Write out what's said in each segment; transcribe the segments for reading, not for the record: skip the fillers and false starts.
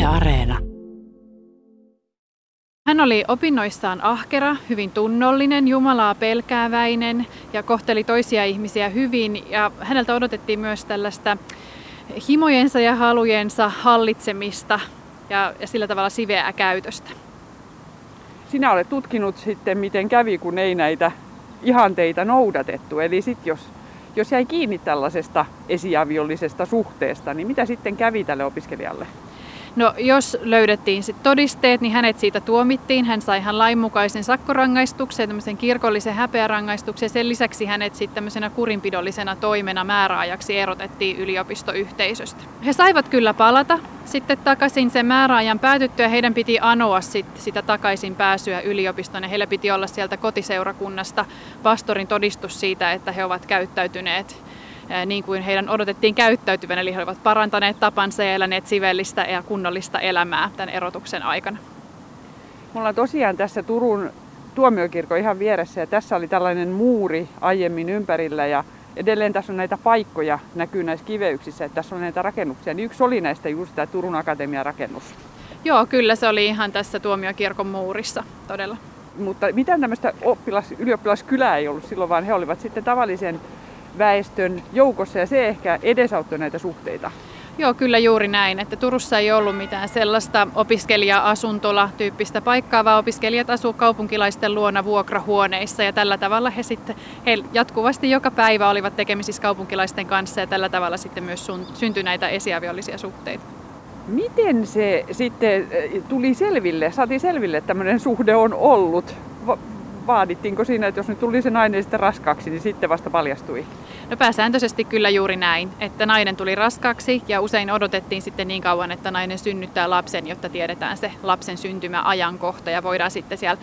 Areena. Hän oli opinnoissaan ahkera, hyvin tunnollinen, Jumalaa pelkääväinen ja kohteli toisia ihmisiä hyvin. Ja häneltä odotettiin myös tällaista himojensa ja halujensa hallitsemista ja sillä tavalla siveää käytöstä. Sinä olet tutkinut sitten, miten kävi, kun ei näitä ihanteita noudatettu. Eli sitten jos jäi kiinni tällaisesta esiaviollisesta suhteesta, niin mitä sitten kävi tälle opiskelijalle? No, jos löydettiin sit todisteet, niin hänet siitä tuomittiin. Hän sai ihan lainmukaisen sakkorangaistuksen, tämmöisen kirkollisen häpeärangaistuksen. Sen lisäksi hänet sitten tämmöisenä kurinpidollisena toimena määräajaksi erotettiin yliopistoyhteisöstä. He saivat kyllä palata sitten takaisin sen määräajan päätyttyä. Heidän piti anoa sitä takaisin pääsyä yliopistoon ja heillä piti olla sieltä kotiseurakunnasta pastorin todistus siitä, että he ovat käyttäytyneet niin kuin heidän odotettiin käyttäytyvän, eli he olivat parantaneet tapansa ja eläneet sivellistä ja kunnollista elämää tämän erotuksen aikana. Me ollaan tosiaan tässä Turun tuomiokirkon ihan vieressä ja tässä oli tällainen muuri aiemmin ympärillä ja edelleen tässä on näitä paikkoja, näkyy näissä kiveyksissä, että tässä on näitä rakennuksia. Niin yksi oli näistä just tämä Turun Akatemian rakennus. Joo, kyllä se oli ihan tässä tuomiokirkon muurissa, todella. Mutta mitään tämmöistä ylioppilaskylää ei ollut silloin, vaan he olivat sitten tavallisen väestön joukossa ja se ehkä edesauttoi näitä suhteita. Joo, kyllä juuri näin, että Turussa ei ollut mitään sellaista opiskelija-asuntola-tyyppistä paikkaa, vaan opiskelijat asuivat kaupunkilaisten luona vuokrahuoneissa ja tällä tavalla he jatkuvasti joka päivä olivat tekemisissä kaupunkilaisten kanssa ja tällä tavalla sitten myös syntyi näitä esiaviollisia suhteita. Miten se sitten tuli selville, saatiin selville, että tämmöinen suhde on ollut? Vaadittiinko siinä, että jos nyt tuli se nainen sitten raskaaksi, niin sitten vasta paljastui? No pääsääntöisesti kyllä juuri näin, että nainen tuli raskaaksi ja usein odotettiin sitten niin kauan, että nainen synnyttää lapsen, jotta tiedetään se lapsen syntymäajankohta ja voidaan sitten siellä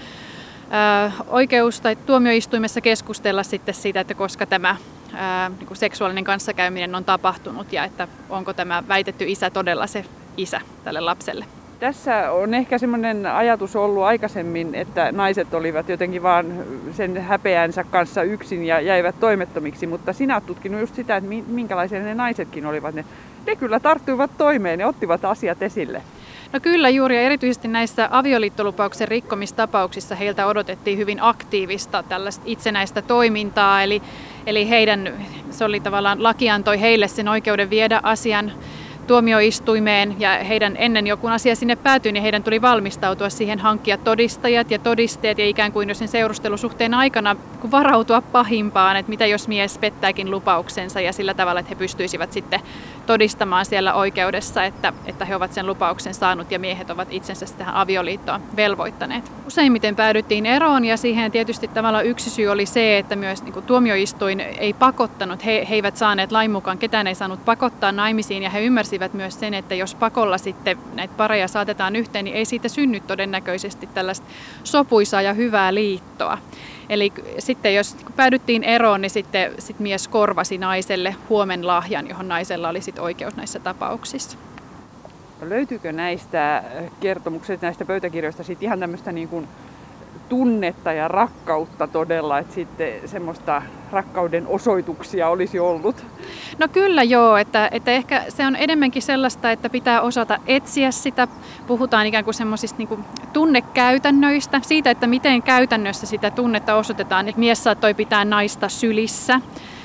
oikeus- tai tuomioistuimessa keskustella sitten siitä, että koska tämä niin kuin seksuaalinen kanssakäyminen on tapahtunut ja että onko tämä väitetty isä todella se isä tälle lapselle. Tässä on ehkä semmoinen ajatus ollut aikaisemmin, että naiset olivat jotenkin vaan sen häpeänsä kanssa yksin ja jäivät toimettomiksi, mutta sinä olet tutkinut just sitä, että minkälaisia ne naisetkin olivat. Ne kyllä tarttuivat toimeen ja ottivat asiat esille. No kyllä juuri ja erityisesti näissä avioliittolupauksen rikkomistapauksissa heiltä odotettiin hyvin aktiivista tällaista itsenäistä toimintaa, eli se oli tavallaan laki antoi heille sen oikeuden viedä asian tuomioistuimeen ja heidän ennen joku asia sinne päätyi, niin heidän tuli valmistautua siihen, hankkia todistajat ja todisteet ja ikään kuin jo sen seurustelusuhteen aikana varautua pahimpaan, että mitä jos mies pettääkin lupauksensa ja sillä tavalla, että he pystyisivät sitten todistamaan siellä oikeudessa, että he ovat sen lupauksen saanut ja miehet ovat itsensä tähän avioliittoon velvoittaneet. Useimmiten päädyttiin eroon ja siihen tietysti tavallaan yksi syy oli se, että myös niin kuin tuomioistuin ei pakottanut, he eivät saaneet lain mukaan, ketään ei saanut pakottaa naimisiin ja he ymmärsivät myös sen, että jos pakolla sitten näitä pareja saatetaan yhteen, niin ei siitä synny todennäköisesti tällaista sopuisaa ja hyvää liittoa. Eli sitten jos päädyttiin eroon, niin sitten mies korvasi naiselle huomenlahjan, johon naisella oli sitten oikeus näissä tapauksissa. Löytyykö näistä kertomuksista, näistä pöytäkirjoista sitten ihan tämmöistä niin kuin tunnetta ja rakkautta todella, että sitten semmoista rakkauden osoituksia olisi ollut? No kyllä joo, että ehkä se on enemmänkin sellaista, että pitää osata etsiä sitä. Puhutaan ikään kuin semmoisista niin kuin tunnekäytännöistä, siitä, että miten käytännössä sitä tunnetta osoitetaan. Että mies saattoi pitää naista sylissä.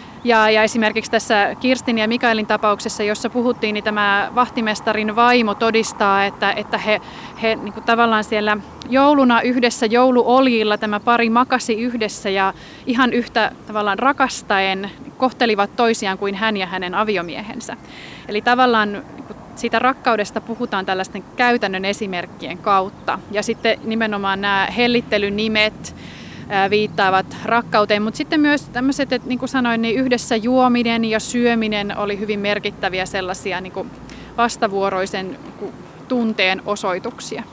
Ja esimerkiksi tässä Kirstin ja Mikaelin tapauksessa, jossa puhuttiin, niin tämä vahtimestarin vaimo todistaa, että he niin kuin tavallaan siellä jouluna yhdessä jouluoljilla tämä pari makasi yhdessä ja ihan yhtä tavallaan rakastaen kohtelivat toisiaan kuin hän ja hänen aviomiehensä. Eli tavallaan siitä rakkaudesta puhutaan tällaisten käytännön esimerkkien kautta. Ja sitten nimenomaan nämä hellittelynimet viittaavat rakkauteen, mutta sitten myös tämmöiset, että niin kuin sanoin, niin yhdessä juominen ja syöminen oli hyvin merkittäviä sellaisia niin kuin vastavuoroisen tunteen osoituksia.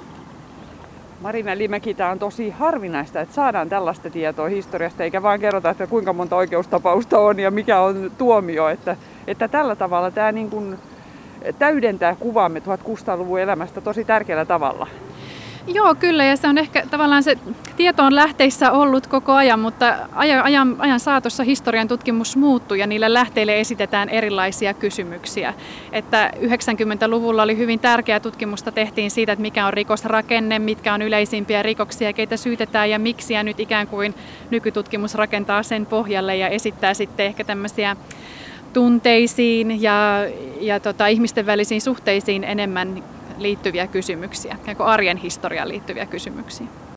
Marina Limäki, tämä on tosi harvinaista, että saadaan tällaista tietoa historiasta, eikä vaan kerrota, että kuinka monta oikeustapausta on ja mikä on tuomio. Että tällä tavalla tämä niin kuin täydentää kuvaamme 1600-luvun elämästä tosi tärkeällä tavalla. Joo, kyllä, ja se on ehkä tavallaan se tieto on lähteissä ollut koko ajan, mutta ajan saatossa historian tutkimus muuttuu ja niille lähteille esitetään erilaisia kysymyksiä. Että 90-luvulla oli hyvin tärkeää tutkimusta tehtiin siitä, että mikä on rikosrakenne, mitkä on yleisimpiä rikoksia, keitä syytetään ja miksi, ja nyt ikään kuin nykytutkimus rakentaa sen pohjalle ja esittää sitten ehkä tämmöisiä tunteisiin ja ihmisten välisiin suhteisiin enemmän liittyviä kysymyksiä, arjen historiaan liittyviä kysymyksiä.